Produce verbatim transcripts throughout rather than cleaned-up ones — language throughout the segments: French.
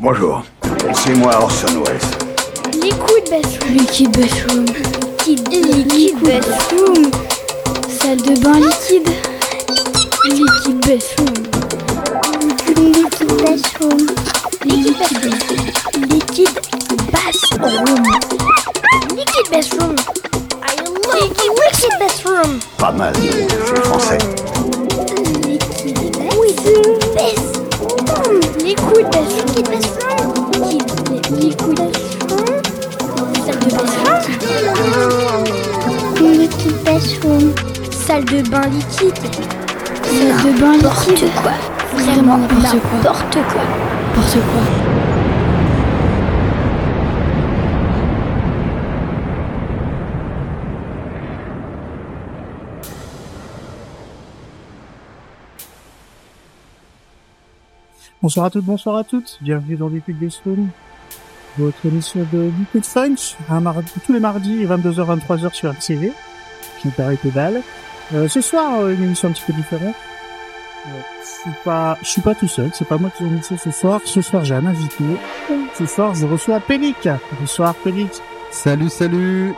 Bonjour, c'est moi Orson Welles. Liquid bathroom. Liquid bathroom. Liquid, liquid bathroom. Salle de bain liquide. Liquid bathroom. Liquid bathroom. Liquid bathroom. Liquid bathroom. Liquid bathroom. I love liquid bathroom. Pas mal, c'est français. Liquid bathroom. Liquid bathroom. Liquid bathroom. Liquid bathroom. Salle de bain. Liquid bathroom. Salle de bain liquide. Salle de bain liquide. N'importe quoi. Vraiment n'importe quoi. N'importe quoi. N'importe quoi. Bonsoir à toutes, bonsoir à toutes. Bienvenue dans Liquid Bathroom, votre émission de Liquid Funk, un mardi, tous les mardis, vingt-deux heures vingt-trois heures sur R C V, qui me paraît que dalle. Euh, ce soir, euh, une émission un petit peu différente. Euh, je suis pas, je suis pas tout seul, c'est pas moi qui ai initié ce soir. Ce soir, j'ai un invité. Ce soir, je reçois Pélic. Bonsoir Pélic. Salut, salut.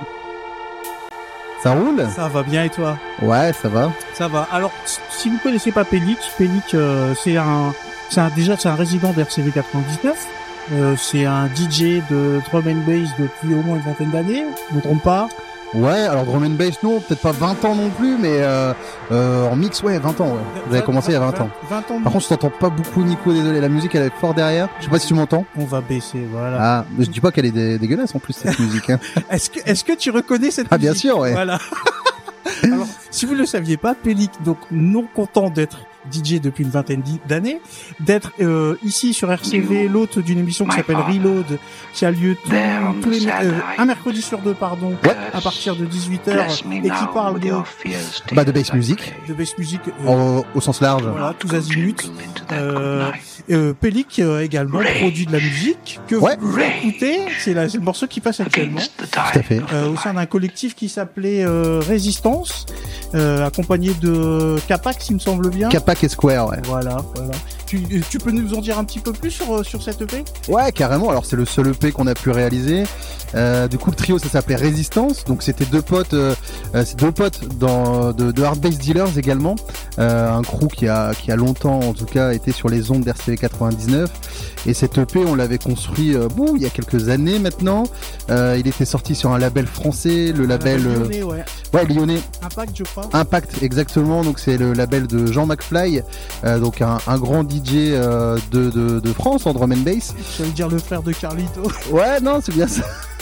Ça roule ? Ça va bien et toi ? Ouais, ça va. Ça va. Alors, si vous connaissez pas Pélic, Pélic, euh, c'est un, c'est un, déjà, c'est un résident d'R C V quatre-vingt-dix-neuf. Euh, c'est un D J de drum and bass depuis au moins une vingtaine d'années. Je me trompe pas ? Ouais, alors drum and bass, non, peut-être pas vingt ans non plus, mais euh, euh, en mix, ouais, vingt ans, ouais. Vous avez commencé il y a vingt ans. vingt ans. Par contre, je t'entends pas beaucoup, Nico, désolé, la musique, elle est fort derrière. Je sais pas si tu m'entends. On va baisser, voilà. Ah, mais je dis pas qu'elle est dé- dégueulasse en plus, cette musique, hein. Est-ce que, est-ce que tu reconnais cette Ah, musique ? bien sûr, ouais. Voilà. Alors, si vous ne le saviez pas, Pélic, donc non content d'être D J depuis une vingtaine d'années, d'être euh, ici sur R C V, l'hôte d'une émission qui s'appelle Reload, qui a lieu tous, tous les euh, un mercredi sur deux, pardon, ouais. à partir de dix-huit heures, et qui parle de bah de bass music, de bass music euh, au, au sens large. Voilà, tous azimuts. Euh, euh, Pélic euh, également produit de la musique que ouais. vous écoutez. C'est, la, c'est le morceau qui passe actuellement. Tout à fait. Euh, au sein d'un collectif qui s'appelait euh, Résistance, euh, accompagné de Capac, s'il me semble bien. Capac et Square, ouais. Voilà, voilà. Tu, tu peux nous en dire un petit peu plus sur, sur cette E P ? Ouais, carrément. Alors, c'est le seul E P qu'on a pu réaliser. Euh, du coup, le trio, ça s'appelait Résistance. Donc, c'était deux potes, euh, c'est deux potes dans, de, de Hard Bass Dealers également. Euh, un crew qui a, qui a longtemps, en tout cas, été sur les ondes d'R C V quatre-vingt-dix-neuf. Et cette E P, on l'avait construit, euh, bon, il y a quelques années maintenant. Euh, il était sorti sur un label français, le label... Euh, lyonnais, ouais. Ouais, lyonnais. Impact, je crois. Impact, exactement. Donc, c'est le label de Jean McFly. Euh, donc, un, un grand D J euh, de, de, de France en drum and bass. Je vais dire le frère de Carlito. Ouais, non, c'est bien ça.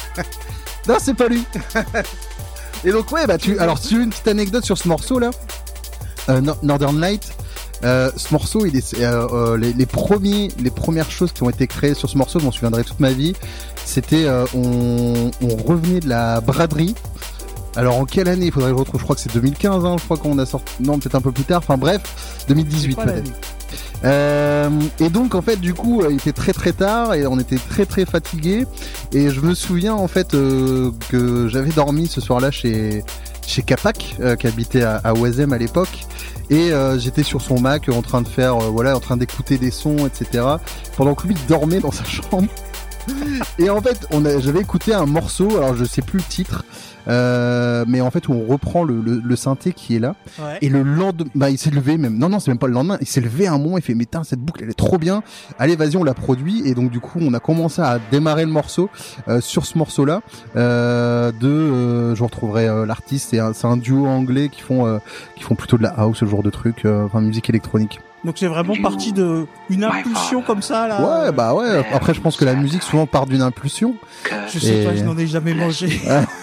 Non, c'est pas lui. Et donc, ouais, bah, tu. Alors, si tu veux une petite anecdote sur ce morceau-là, euh, Northern Light. Euh, ce morceau, il est, euh, euh, les, les premiers, les premières choses qui ont été créées sur ce morceau, je m'en souviendrai toute ma vie. C'était, euh, on, on revenait de la braderie. Alors en quelle année ? Il faudrait que je retrouve. Je crois que c'est deux mille quinze. Hein, je crois qu'on a sorti. Non, peut-être un peu plus tard. Enfin bref, deux mille dix-huit peut-être. Euh, et donc en fait du coup il était très très tard et on était très très fatigués et je me souviens en fait euh, que j'avais dormi ce soir-là chez chez Capac euh, qui habitait à, à Oisem à l'époque et euh, j'étais sur son Mac en train de faire euh, voilà en train d'écouter des sons etc pendant que lui dormait dans sa chambre. Et en fait, on a, j'avais écouté un morceau, alors je sais plus le titre, euh, mais en fait où on reprend le, le, le synthé qui est là. Ouais. Et le lendemain, bah il s'est levé même. Non non, c'est même pas le lendemain. Il s'est levé un moment, il fait mais tain cette boucle elle est trop bien. Allez vas-y on l'a produit et donc du coup on a commencé à démarrer le morceau euh, sur ce morceau là. Euh, de, euh, je retrouverai euh, l'artiste. C'est un, c'est un duo anglais qui font euh, qui font plutôt de la house, ce genre de truc, euh, enfin musique électronique. Donc c'est vraiment parti de une impulsion comme ça là. Ouais bah ouais. Après je pense que la musique souvent part d'une impulsion. Je sais et... pas, je n'en ai jamais mangé.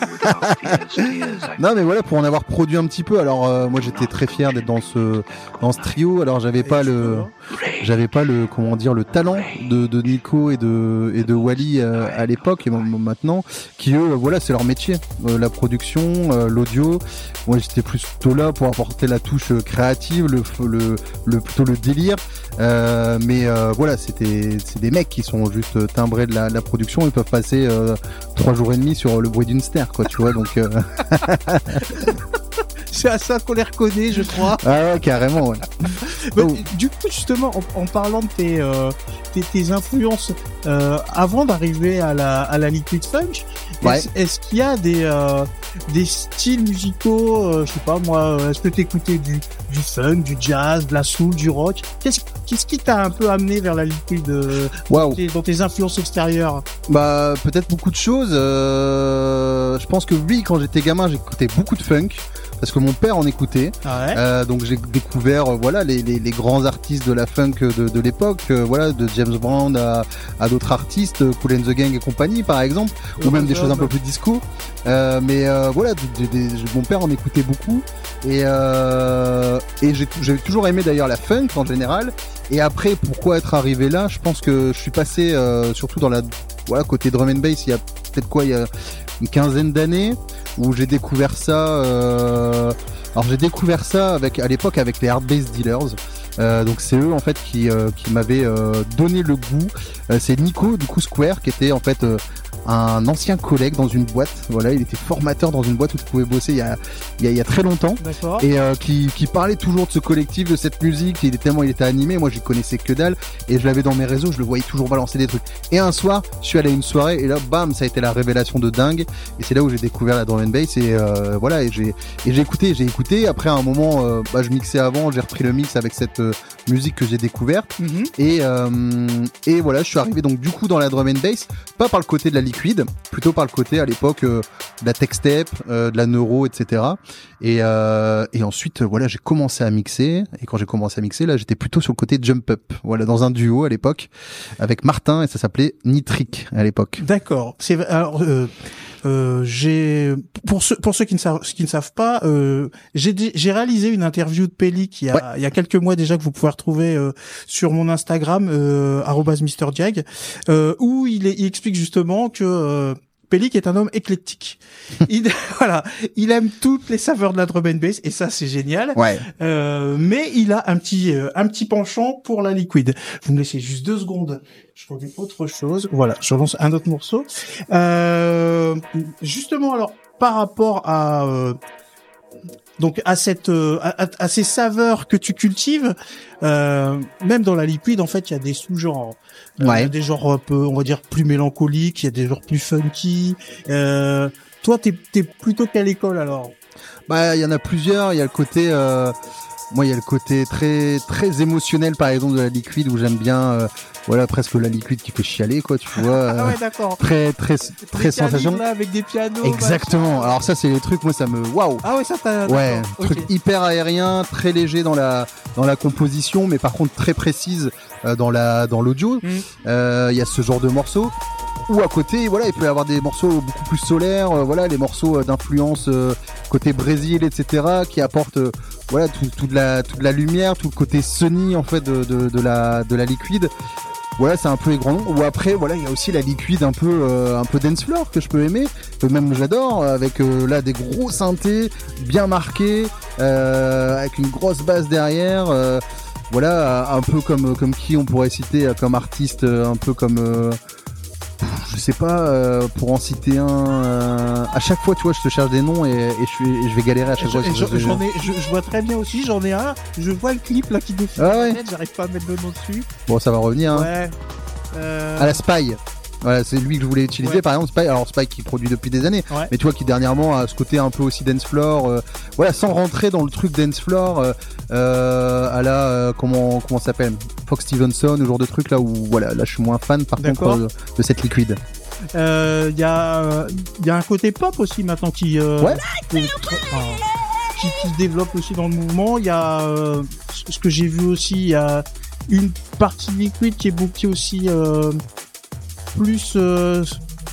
Non mais voilà pour en avoir produit un petit peu. Alors euh, moi j'étais très fier d'être dans ce dans ce trio. Alors j'avais pas le j'avais pas le comment dire le talent de, de Nico et de et de Wally euh, à l'époque et maintenant qui eux voilà c'est leur métier euh, la production euh, l'audio. Moi j'étais plutôt là pour apporter la touche créative le le le plutôt le délire euh, mais euh, voilà c'était c'est des mecs qui sont juste timbrés de la, de la production. Ils peuvent passer euh, trois jours et demi sur le bruit d'une ster quoi tu vois donc euh... c'est à ça qu'on les reconnaît, je crois. Ah ouais, carrément, ouais. Mais, Oh. Du coup, justement, en, en parlant de tes, euh, tes, tes influences, euh, avant d'arriver à la, à la liquid funk, Ouais. est-ce, est-ce qu'il y a des, euh, des styles musicaux, euh, je sais pas moi, euh, est-ce que t'écoutais du, du funk, du jazz, de la soul, du rock? Qu'est-ce, qu'est-ce qui t'a un peu amené vers la liquid euh, Waouh. dans, tes, dans tes influences extérieures? Bah, peut-être beaucoup de choses. Euh... Je pense que oui, quand j'étais gamin, j'écoutais beaucoup de funk. Parce que mon père en écoutait, Ouais. euh, donc j'ai découvert euh, voilà les, les, les grands artistes de la funk de, de l'époque, euh, voilà de James Brown à, à d'autres artistes, Kool and the Gang et compagnie par exemple, ou même des choses un peu plus disco. Euh, mais euh, voilà, des, des, des, mon père en écoutait beaucoup et euh, et j'ai j'ai toujours aimé d'ailleurs la funk en général. Et après, pourquoi être arrivé là? Je pense que je suis passé euh, surtout dans la voilà côté drum and bass. Il y a peut-être quoi, il y a une quinzaine d'années où j'ai découvert ça. Euh... Alors j'ai découvert ça avec à l'époque avec les Hard Bass Dealers. Euh, donc c'est eux en fait qui euh, qui m'avaient euh, donné le goût. Euh, c'est Nico du coup Square qui était en fait euh, un ancien collègue dans une boîte. Voilà, il était formateur dans une boîte où tu pouvais bosser il y a il y a, il y a très longtemps. D'accord. Et euh, qui qui parlait toujours de ce collectif, de cette musique. Il était tellement il était animé. Moi j'y connaissais que dalle et je l'avais dans mes réseaux. Je le voyais toujours balancer des trucs. Et un soir, je suis allé à une soirée et là bam, ça a été la révélation de dingue. Et c'est là où j'ai découvert la drum and bass et euh, voilà et j'ai et j'ai écouté j'ai écouté. Après à un moment, euh, bah, je mixais avant. J'ai repris le mix avec cette euh, musique que j'ai découverte. Mhm. Et, euh, et voilà, je suis arrivé donc du coup dans la drum and bass, pas par le côté de la liquid, plutôt par le côté à l'époque euh, de la tech step, euh, de la neuro, et cetera. Et, euh, et ensuite, euh, voilà, j'ai commencé à mixer. Et quand j'ai commencé à mixer, là, j'étais plutôt sur le côté jump up. Voilà, dans un duo à l'époque avec Martin et ça s'appelait Nitric à l'époque. D'accord. C'est alors euh, euh, j'ai pour ceux pour ceux qui ne savent qui ne savent pas, euh, j'ai dé- j'ai réalisé une interview de Pellic il y a Ouais. il y a quelques mois déjà que vous pouvez retrouver euh, sur mon Instagram euh, arobase mister jag euh, où il, est, il explique justement que euh, Pellic est un homme éclectique. Il, voilà, il aime toutes les saveurs de la drum and bass et ça c'est génial. Ouais. Euh, mais il a un petit euh, un petit penchant pour la liquid. Vous me laissez juste deux secondes. Je produis autre chose. Voilà, je lance un autre morceau. Euh, justement, alors par rapport à euh, donc à cette euh, à, à ces saveurs que tu cultives, euh, même dans la liquid, en fait, il y a des sous-genres. Euh, Ouais. Il y a des genres un peu, on va dire, plus mélancoliques. Il y a des genres plus funky. Euh, toi, t'es t'es plutôt quelle école alors? Bah, il y en a plusieurs. Il y a le côté, euh, moi, il y a le côté très, très émotionnel, par exemple, de la liquid où j'aime bien, euh, voilà, presque la liquid qui fait chialer, quoi, tu vois. Ah euh, ouais, d'accord. Très, très, très Des sensation. canines, là, avec des pianos. Exactement. machin. Alors ça, c'est les trucs, moi, ça me, waouh. Ah ouais, ça t'a. Ouais, d'accord, truc ok. hyper aérien, très léger dans la dans la composition, mais par contre très précise euh, dans la dans l'audio. Mm. Euh, Il y a ce genre de morceaux. Ou à côté, voilà, il peut y avoir des morceaux beaucoup plus solaires, euh, voilà, les morceaux euh, d'influence euh, côté Brésil, et cetera, qui apportent, euh, voilà, tout, tout de la toute la lumière, tout le côté sunny en fait de de, de la de la liquid. Voilà, c'est un peu les grands noms. Ou après, voilà, il y a aussi la liquid un peu, euh, un peu dance floor que je peux aimer, que même j'adore, avec euh, là des gros synthés bien marqués, euh, avec une grosse basse derrière. Euh, voilà, un peu comme comme qui on pourrait citer comme artiste, un peu comme euh, je sais pas, euh, pour en citer un. Euh, à chaque fois, tu vois, je te cherche des noms et, et je, suis, et je vais galérer à chaque Je- fois. sur je- ce- J'en ai, je, je vois très bien aussi, j'en ai un. Je vois le clip là qui défile. Ah dans ma ouais. tête, j'arrive pas à mettre le nom dessus. Bon, ça va revenir. Hein. Ouais. Euh... À la Spy. Voilà, c'est lui que je voulais utiliser, Ouais. par exemple, Spy. Alors Spy qui produit depuis des années, Ouais. mais tu vois qui dernièrement a ce côté un peu aussi dance floor. Euh, voilà, sans rentrer dans le truc dance floor, euh, euh, à la euh, comment comment ça s'appelle, Fox Stevenson, ce genre de truc là où voilà, là je suis moins fan par contre D'accord. euh, de cette liquide. Il euh, y a, il y a un côté pop aussi maintenant qui, euh, Ouais. qui, enfin, qui, qui se développe aussi dans le mouvement. Il y a euh, ce que j'ai vu aussi, il y a une partie liquide qui est beaucoup qui est aussi euh, plus euh,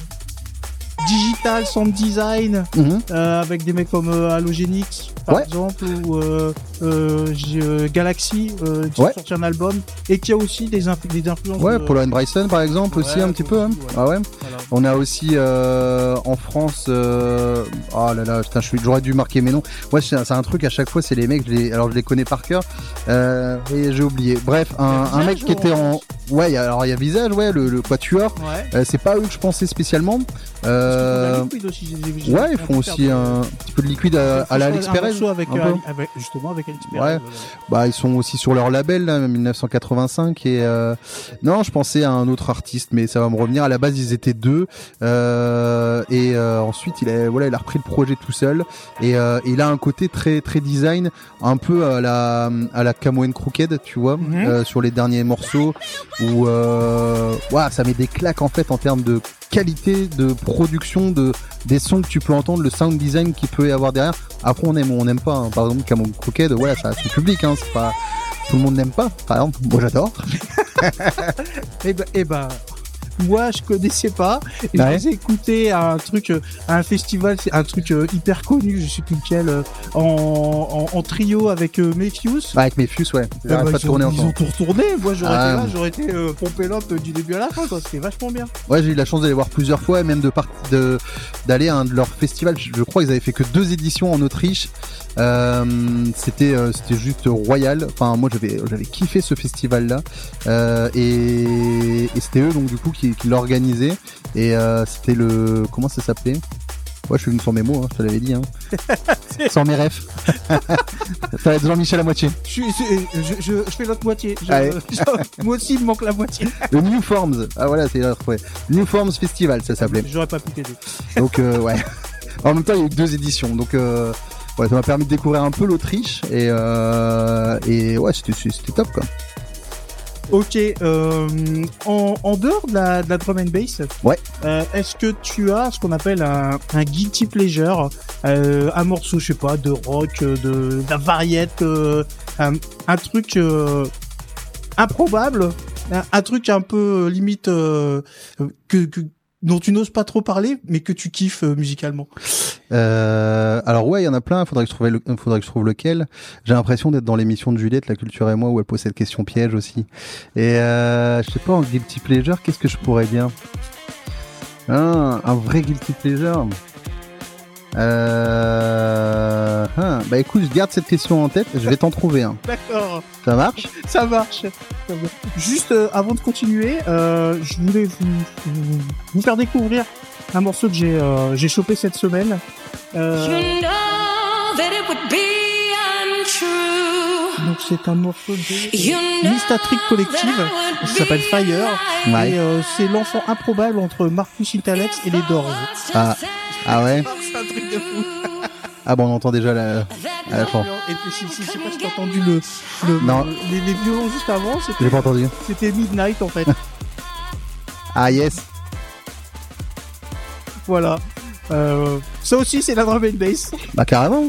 digital, sound design, Mhm. euh, avec des mecs comme euh, Halogenix par Ouais. exemple ou euh, euh, j'ai, euh, Galaxy euh, qui Ouais. ont sorti un album et qui a aussi des, inf- des influences. Ouais, de- Polo and Bryson par exemple aussi Ouais, un petit peu. Hein. aussi, Ah ouais. voilà. On a aussi euh, en France, euh... oh là là, putain, je suis- j'aurais dû marquer mes noms. Moi, c'est c'est un truc à chaque fois, c'est les mecs, je les... alors je les connais par cœur, euh, et j'ai oublié. Bref, un, un mec qui était en, ouais, y a, alors il y a Visage, ouais, le, le Quatuor. Ouais. Euh, c'est pas eux que je pensais spécialement. Euh... Liquid aussi, j'ai, j'ai, j'ai ouais, ils font aussi un petit peu de liquide à, à la Alex Perez. Avec, un euh, peu. avec, justement avec Alex Perez. Ouais. Ouais. Bah, ils sont aussi sur leur label, là, dix-neuf cent quatre-vingt-cinq. Et euh... non, je pensais à un autre artiste, mais ça va me revenir. À la base, ils étaient deux. Euh... Et euh, ensuite, il a, voilà, il a repris le projet tout seul. Et euh, il a un côté très, très design, un peu à la, à la Camo and Crooked, tu vois, mm-hmm. euh, sur les derniers morceaux, où euh... ouais, ça met des claques en fait en termes de qualité de production, de des sons que tu peux entendre, le sound design qu'il peut y avoir derrière. Après, on aime ou on n'aime pas. Hein. Par exemple, Camo and Crooked, ouais, ça a son public. Hein. C'est pas tout le monde n'aime pas. Par exemple, moi j'adore. et ben, et ben. Moi, je connaissais pas. Et ouais. J'ai écouté un truc, un festival, c'est un truc hyper connu, je sais plus lequel, en, en, en trio avec euh, Mephius. Bah, avec Mephius, ouais. Ils, bah, pas ils, ont, ils ont tout retourné. Moi, j'aurais ah, été là, j'aurais été euh, pompé l'op du début à la fin, quoi. C'était vachement bien. Ouais, j'ai eu la chance d'aller voir plusieurs fois, et même de, part... de d'aller à un de leurs festivals. Je crois qu'ils avaient fait que deux éditions en Autriche. Euh, c'était euh, c'était juste royal. Enfin, moi, j'avais j'avais kiffé ce festival-là, euh, et, et c'était eux donc du coup qui, qui l'organisaient. Et euh, c'était le comment ça s'appelait? Ouais, je suis venu sans mes mots, hein, je te l'avais dit. Hein. Sans mes refs. Ça va être Jean-Michel à moitié. Je, je, je, je, je fais l'autre moitié. Je, je, moi aussi, il me manque la moitié. Le New Forms. Ah voilà, c'est l'autre. Ouais. New Forms Festival, ça s'appelait. J'aurais pas pu t'aider. Donc euh, ouais. En même temps, il y a eu deux éditions, donc. Euh... Ouais, ça m'a permis de découvrir un peu l'Autriche et euh, et ouais, c'était c'était top quoi. Ok, euh, en, en dehors de la, de la drum and bass, ouais. Euh, est-ce que tu as ce qu'on appelle un, un guilty pleasure, euh, un morceau, je sais pas, de rock, de, de la variette, euh, un, un truc euh, improbable, un, un truc un peu euh, limite euh, que, que dont tu n'oses pas trop parler, mais que tu kiffes euh, musicalement. Euh, alors ouais, il y en a plein. Faudrait que je trouve le, faudrait que je trouve lequel. J'ai l'impression d'être dans l'émission de Juliette, La Culture et moi, où elle pose cette question piège aussi. Et euh, je sais pas, en guilty pleasure, qu'est-ce que je pourrais dire? Ah, un vrai guilty pleasure. Euh... Ah, bah écoute, je garde cette question en tête. Je vais t'en trouver un. D'accord. Ça marche? Ça marche. Juste euh, avant de continuer, euh, je voulais vous, vous, vous faire découvrir un morceau que j'ai euh, j'ai chopé cette semaine. Euh... You know that it would be untrue. Donc c'est un morceau de Mystatric Collective. Ça s'appelle Fire. Ouais. Et euh, c'est l'enfant improbable entre Marcus Intalex et les Doors. Ah. Ah ouais. C'est un truc de fou. Ah bon, on entend déjà la, la fin. Et puis, je, je sais pas si t'as entendu le, le, non. le les, les violons juste avant. C'était, j'ai pas entendu. C'était Midnight en fait. Ah yes. Voilà. Euh, ça aussi, c'est la drum and bass. Bah carrément.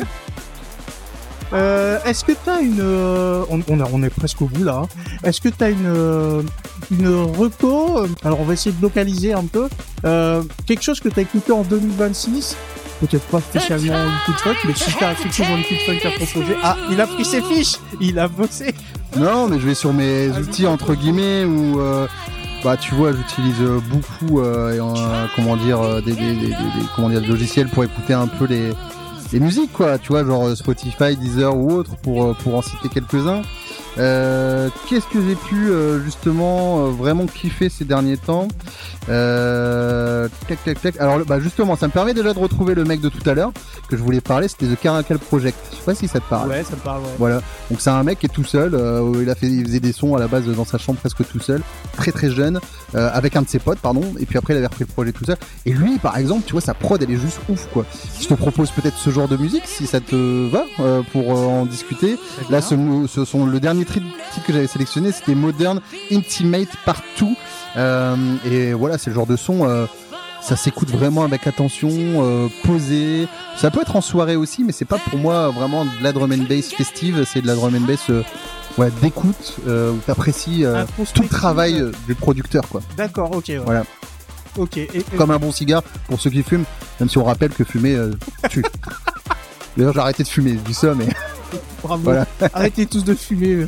Euh, est-ce que t'as une, euh, on, on, a, on est presque au bout là. Hein. Est-ce que t'as une, euh, une reco? Alors on va essayer de localiser un peu. Euh, quelque chose que t'as écouté en deux mille vingt-six. Peut-être pas spécialement Liquid Funk, mais super effectivement Liquid Funk a proposé. Ah, il a pris ses fiches, il a bossé. Non, mais je vais sur mes ah, outils entre guillemets où, euh, bah tu vois, j'utilise beaucoup, euh, euh, comment dire, des, des, des, des, comment dire, des logiciels pour écouter un peu les les musiques quoi, tu vois, genre Spotify, Deezer ou autre pour pour en citer quelques-uns. Euh, qu'est-ce que j'ai pu euh, justement euh, vraiment kiffer ces derniers temps? euh, tac, tac, tac. Alors bah justement, ça me permet déjà de retrouver le mec de tout à l'heure que je voulais parler. C'était The Caracal Project. Je sais pas si ça te parle. Ouais, ça me parle. Ouais. Voilà. Donc c'est un mec qui est tout seul. Euh, il a fait, il faisait des sons à la base dans sa chambre presque tout seul, très très jeune, euh, avec un de ses potes, pardon. Et puis après, il avait repris le projet tout seul. Et lui, par exemple, tu vois, sa prod, elle est juste ouf quoi. Je te propose peut-être ce genre de musique si ça te va euh, pour euh, en discuter. Là, ce, ce sont le dernier titre que j'avais sélectionné, c'était Modern Intimate Partout. Euh, et voilà, c'est le genre de son, euh, ça s'écoute vraiment avec attention, euh, posé. Ça peut être en soirée aussi, mais c'est pas pour moi vraiment de la drum and bass festive, c'est de la drum and bass euh, ouais, d'écoute, euh, où t'apprécies euh, tout le travail euh, du producteur, quoi. D'accord, ok. Ouais. Voilà. Ok. Et, et... Comme un bon cigare pour ceux qui fument, même si on rappelle que fumer euh, tue. D'ailleurs, j'ai arrêté de fumer, je dis ça, mais. Bravo. Voilà. Arrêtez tous de fumer.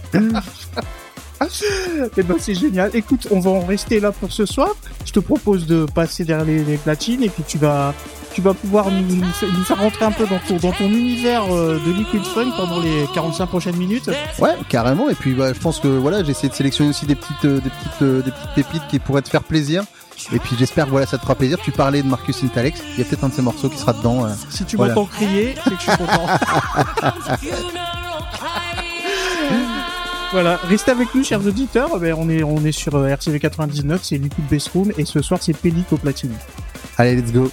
Et ben c'est génial. Écoute, on va en rester là pour ce soir. Je te propose de passer derrière les, les platines et puis tu vas tu vas pouvoir nous, nous, fa- nous faire rentrer un peu dans ton, dans ton univers euh, de Liquid Funk pendant les quarante-cinq prochaines minutes. Ouais, carrément. Et puis, bah, je pense que voilà, j'ai essayé de sélectionner aussi des petites, euh, des petites, euh, des petites pépites qui pourraient te faire plaisir. Et puis, j'espère que voilà, ça te fera plaisir. Tu parlais de Marcus Intalex. Il y a peut-être un de ces morceaux qui sera dedans. Euh. Si tu Voilà. m'entends crier, c'est que je suis content. Voilà, restez avec nous, chers auditeurs. Ben, on est, on est sur euh, R C V quatre-vingt-dix-neuf, c'est Liquid Bass Room, et ce soir, c'est Pellic au platine. Allez, let's go.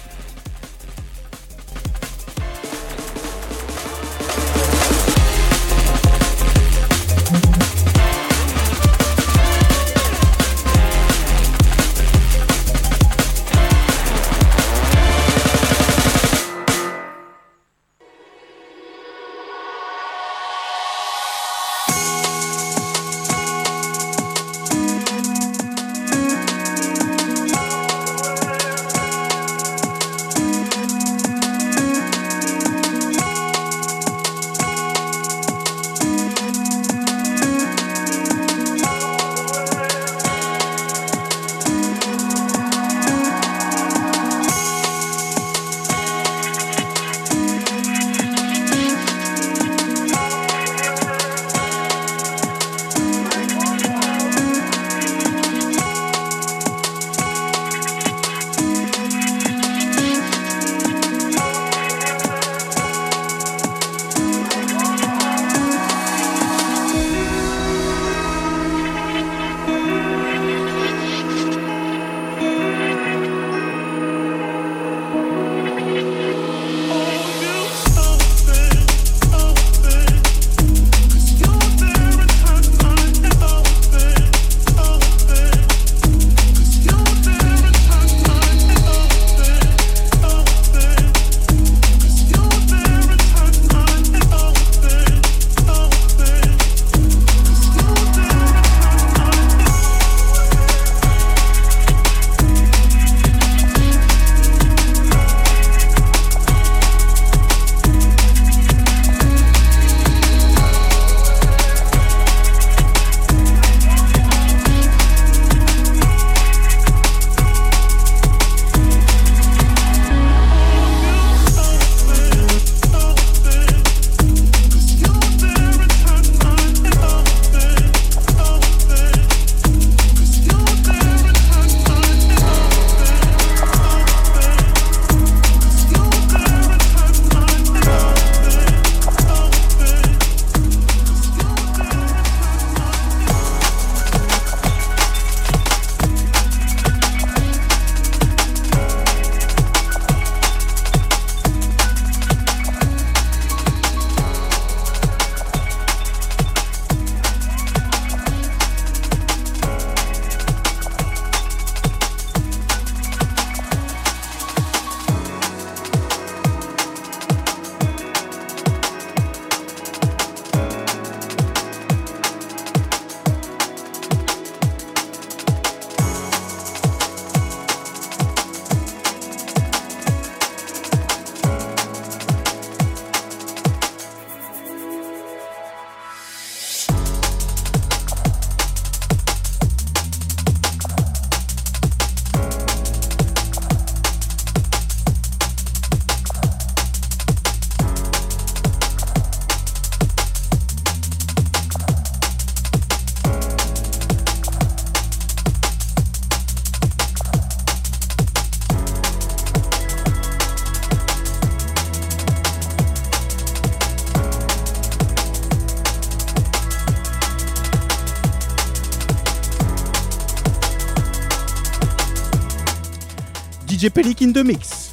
D J Pellic in the mix.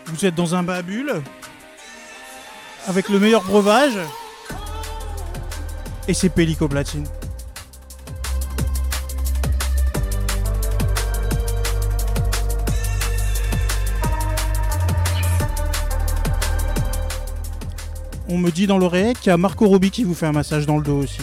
Vous êtes dans un bas à bulles avec le meilleur breuvage et c'est Pellico Platine. On me dit dans l'oreillette qu'il y a Marco Robbie qui vous fait un massage dans le dos aussi.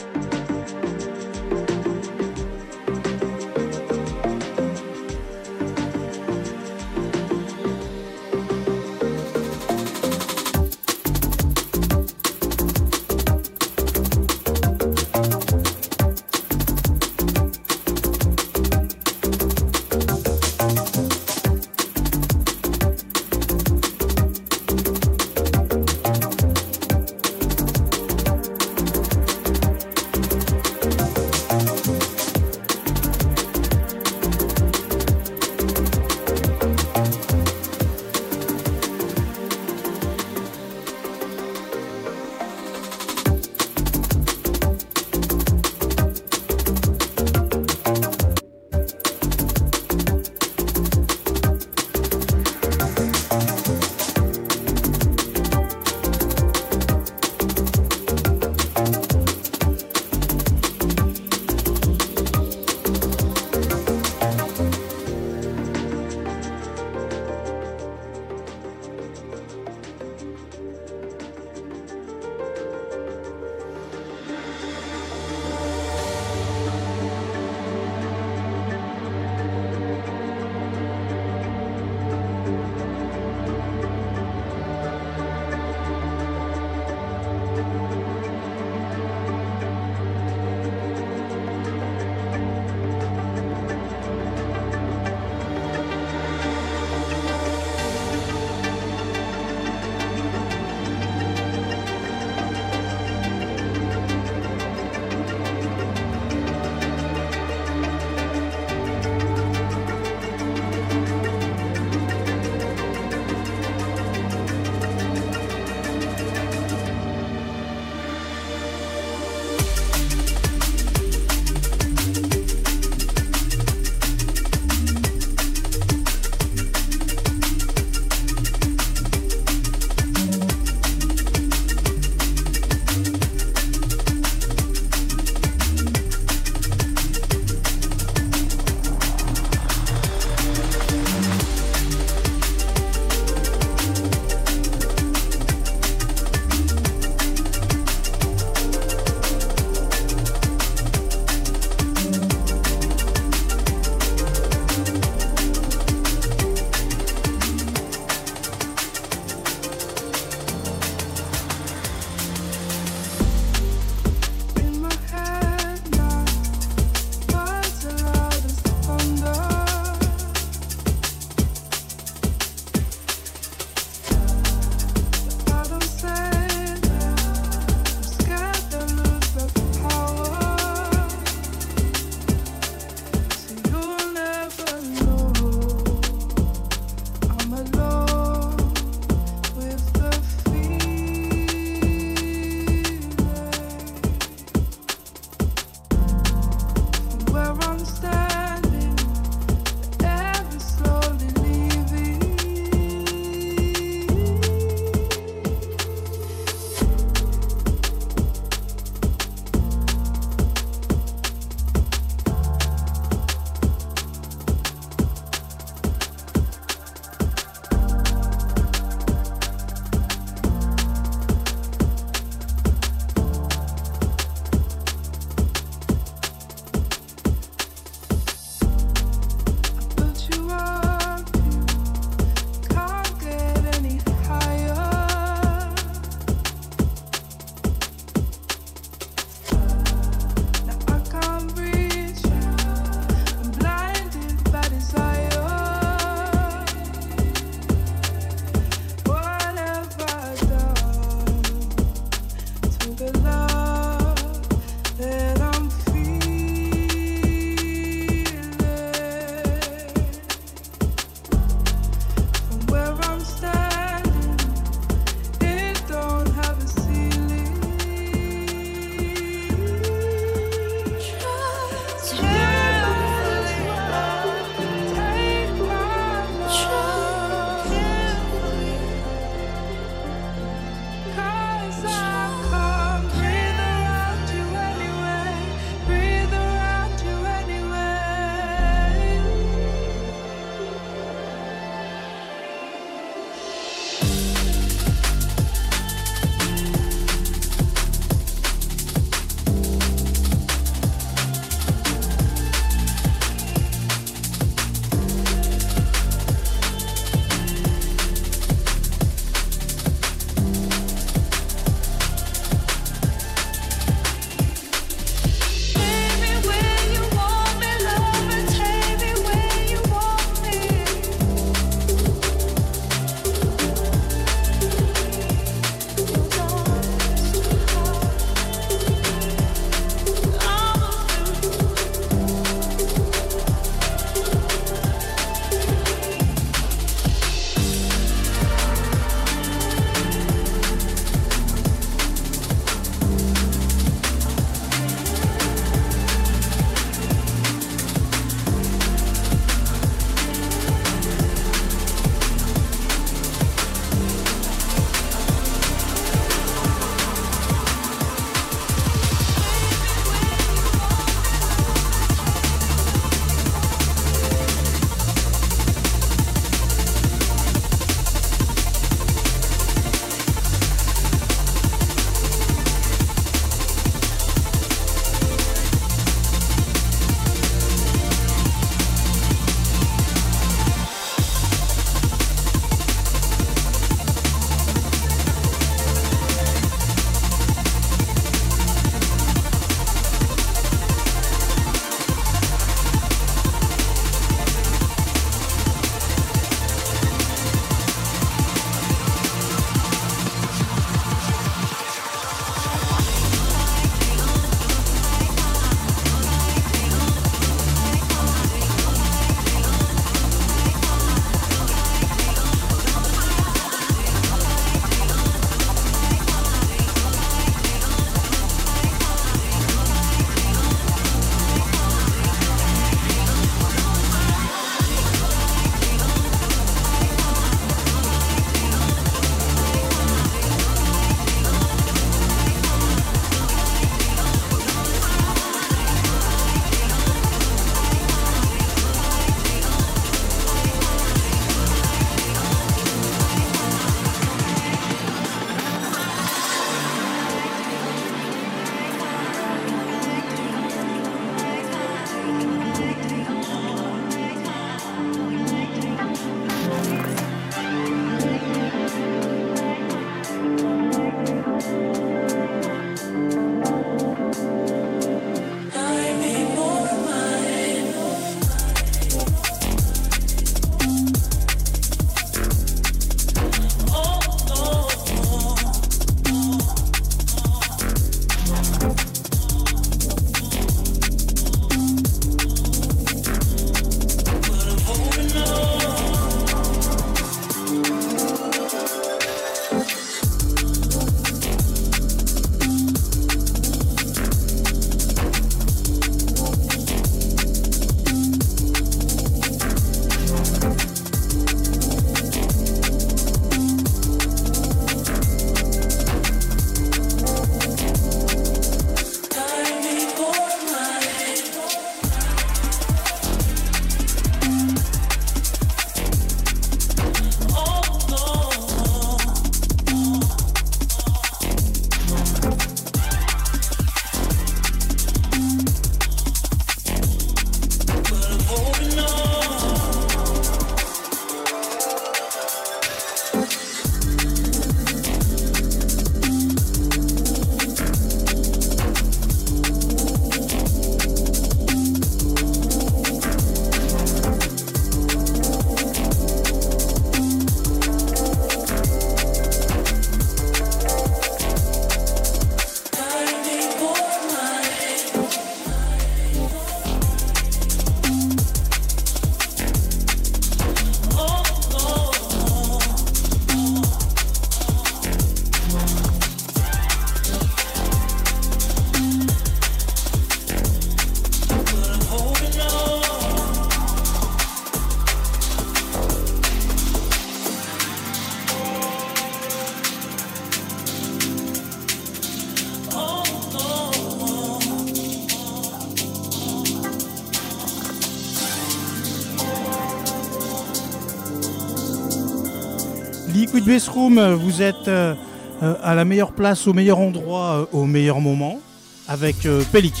Liquid Bass Room, vous êtes euh, euh, à la meilleure place, au meilleur endroit, euh, au meilleur moment, avec euh, Pelik.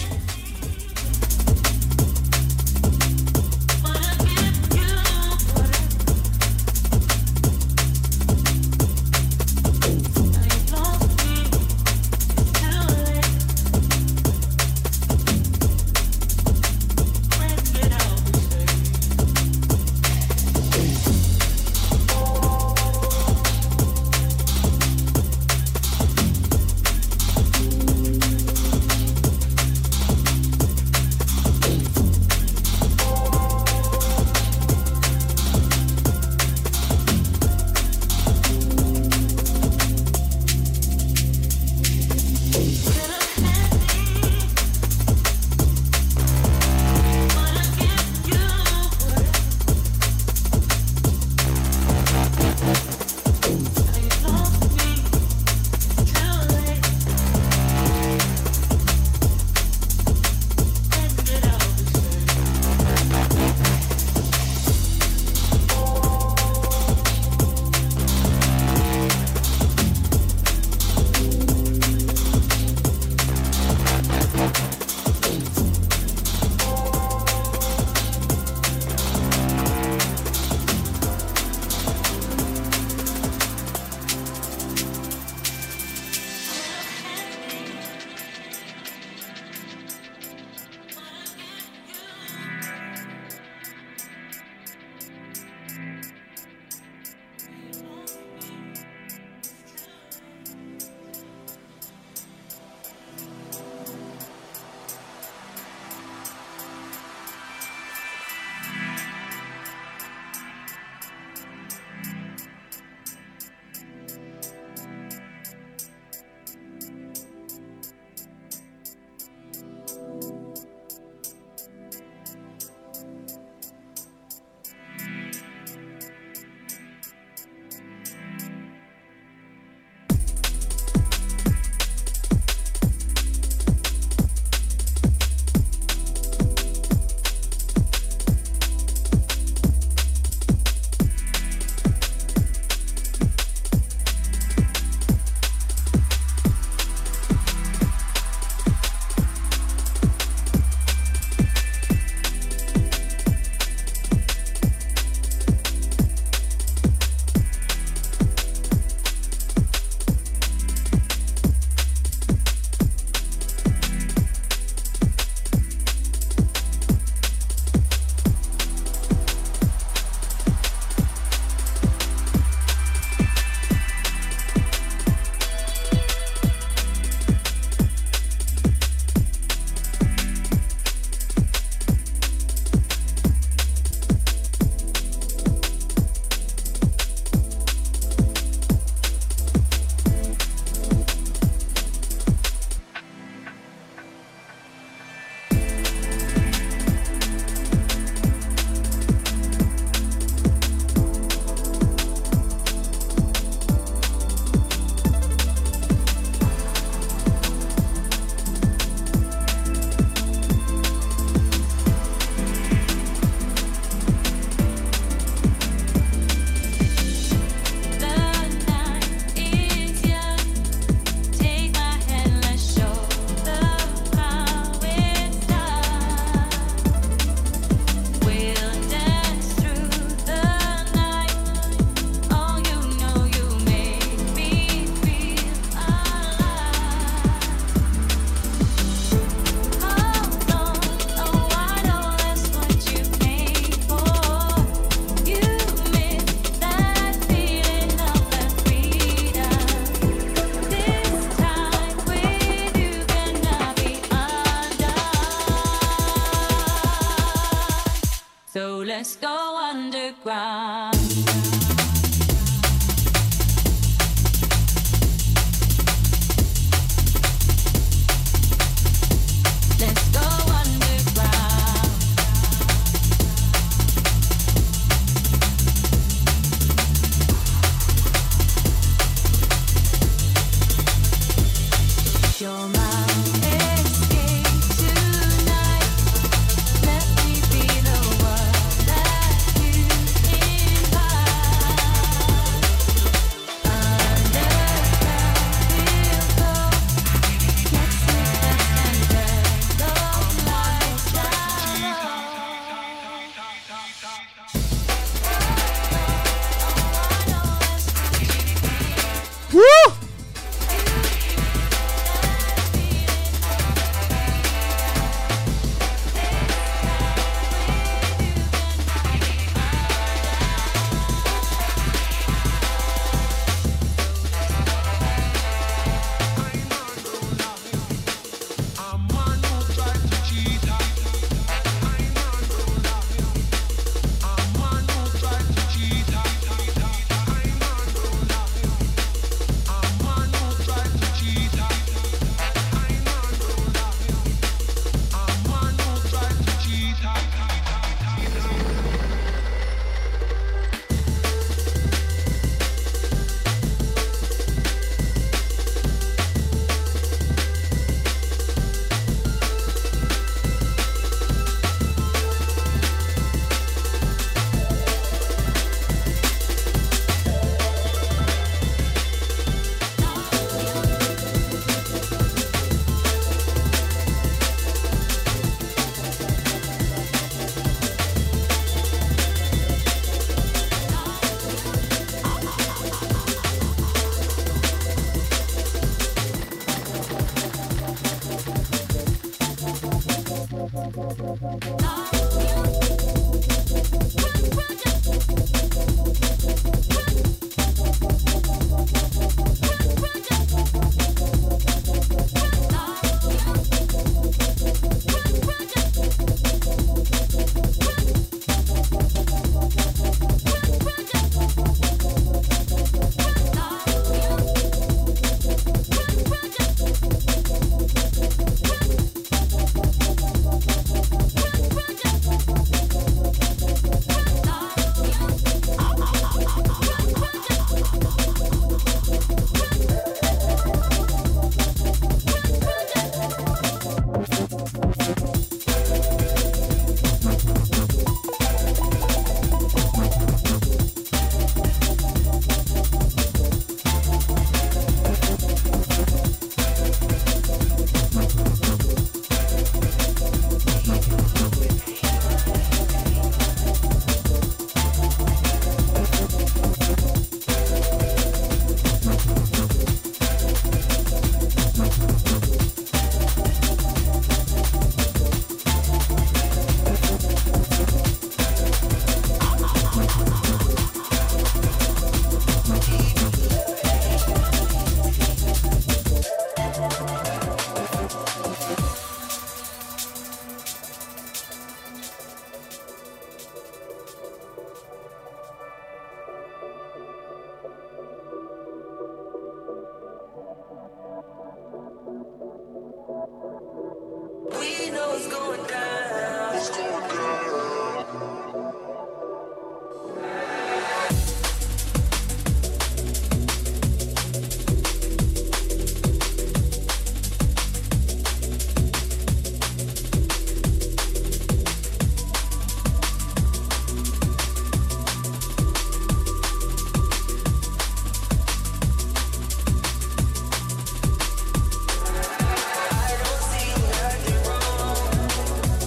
I don't see nothing wrong.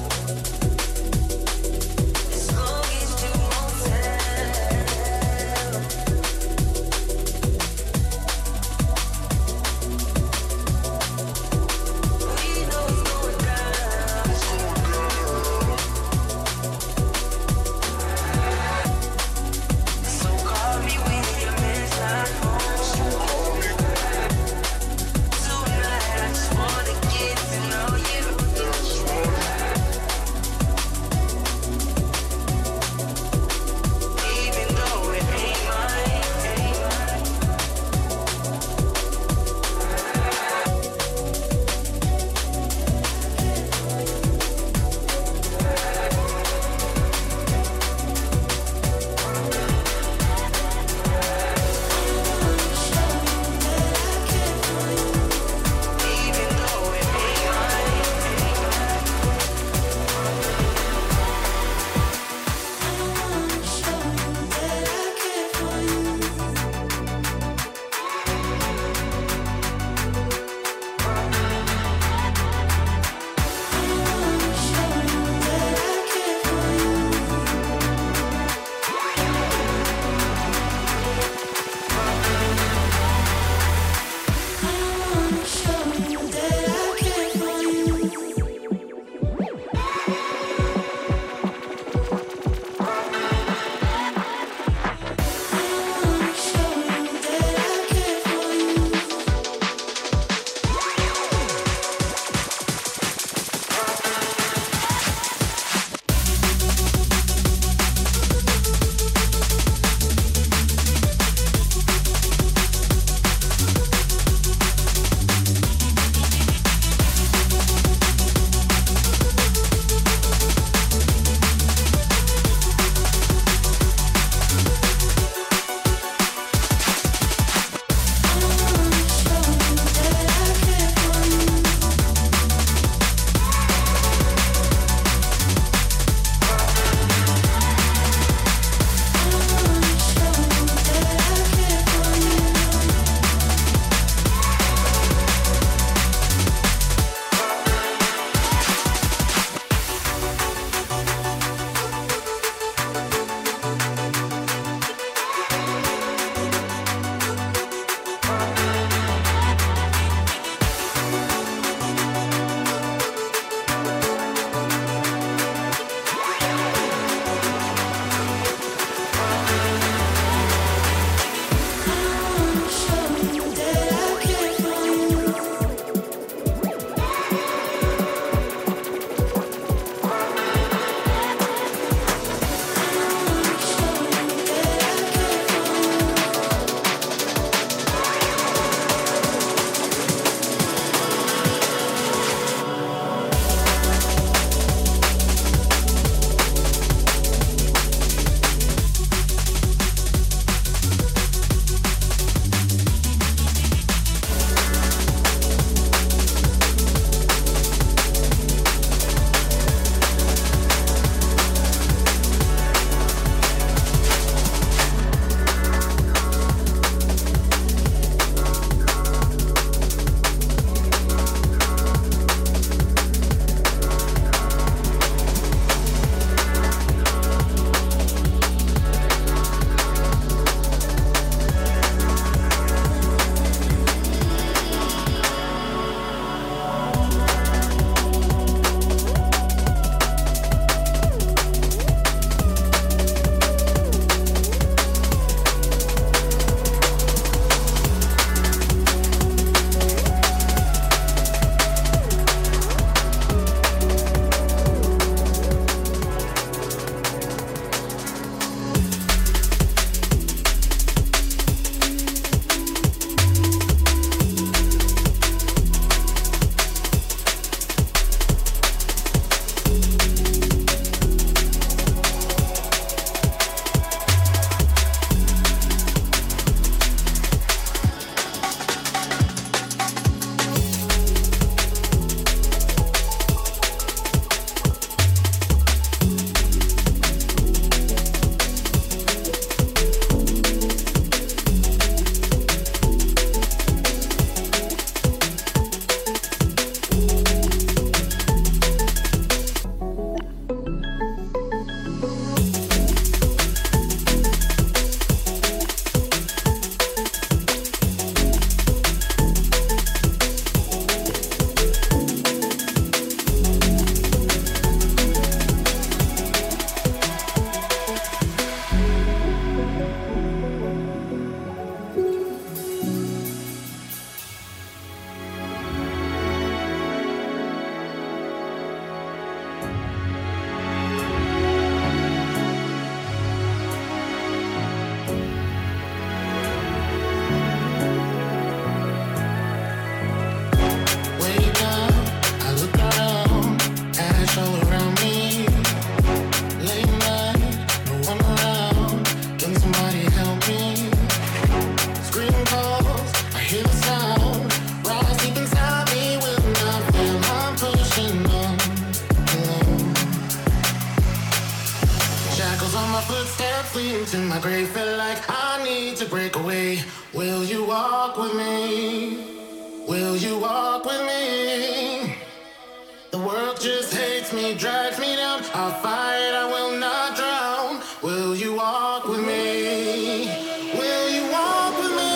to my grave, feel like I need to break away. Will you walk with me? Will you walk with me? The world just hates me, drags me down. I'll fight, I will not drown. Will you walk with me? Will you walk with me?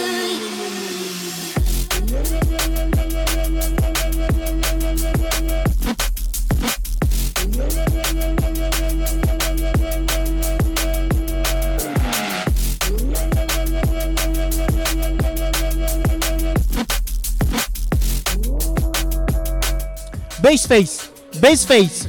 Baseface, Baseface.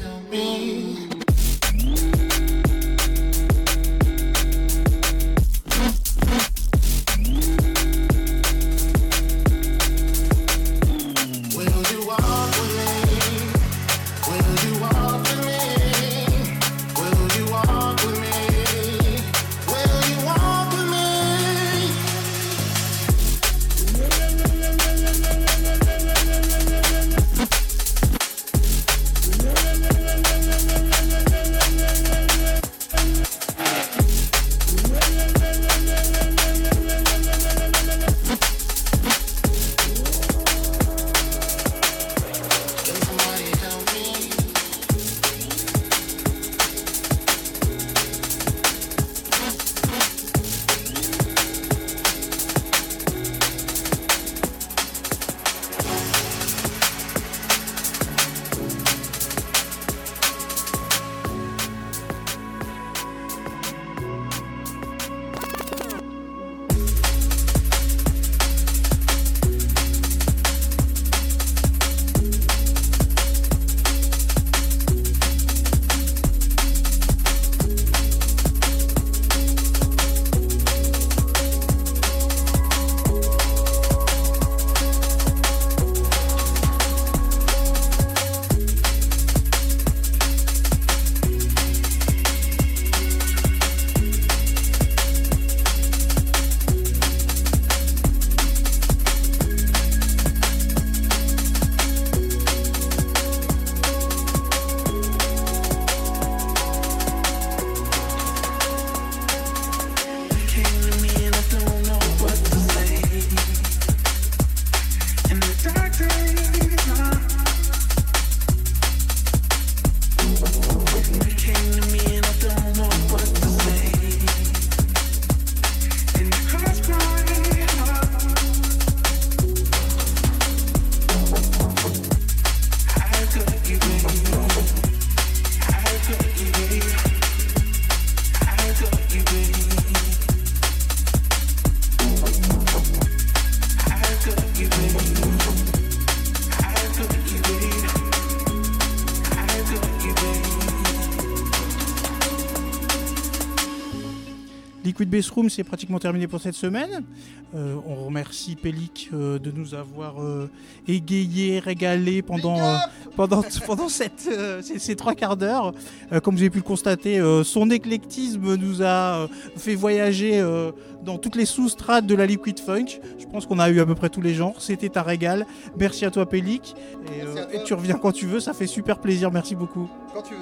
Liquid Bass Room, c'est pratiquement terminé pour cette semaine. Euh, on remercie Pélic euh, de nous avoir euh, égayé, régalé pendant, euh, pendant, pendant cette, euh, ces, ces trois quarts d'heure. Euh, comme vous avez pu le constater, euh, son éclectisme nous a euh, fait voyager euh, dans toutes les sous-strates de la Liquid Funk. Je pense qu'on a eu à peu près tous les genres. C'était un régal. Merci à toi, Pélic. Et, euh, et tu reviens quand tu veux, ça fait super plaisir. Merci beaucoup. Quand tu veux.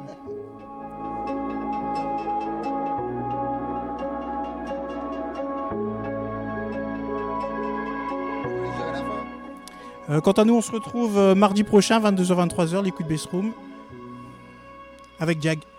Euh, quant à nous, on se retrouve euh, mardi prochain, vingt-deux heures vingt-trois heures, Liquid Bass Room, avec Jag.